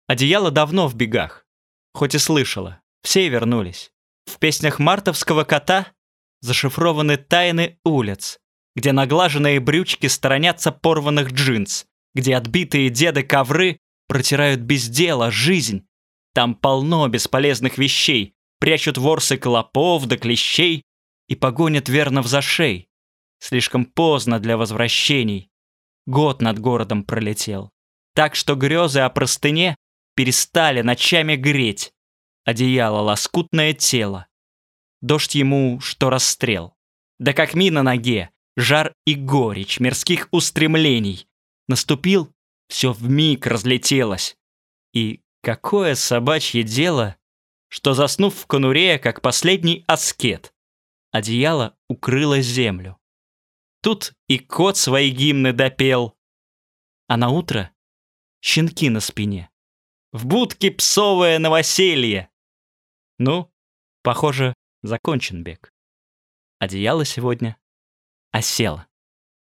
Одеяло давно в бегах, хоть и слышала, все вернулись. В песнях мартовского кота зашифрованы тайны улиц, где наглаженные брючки сторонятся порванных джинс, где отбитые деды ковры протирают без дела жизнь. Там полно бесполезных вещей, прячут ворсы клопов да клещей и погонят верно взашей. Слишком поздно для возвращений. Год над городом пролетел, так что грезы о простыне перестали ночами греть. Одеяло лоскутное тело. Дождь ему, что расстрел. Да как ми на ноге, жар и горечь мирских устремлений. Наступил, все вмиг разлетелось. И какое собачье дело, что, заснув в конуре, как последний аскет, одеяло укрыло землю. Тут и кот свои гимны допел, а наутро щенки на спине. В будке псовое новоселье. Ну, похоже, закончен бег. Одеяло сегодня осело.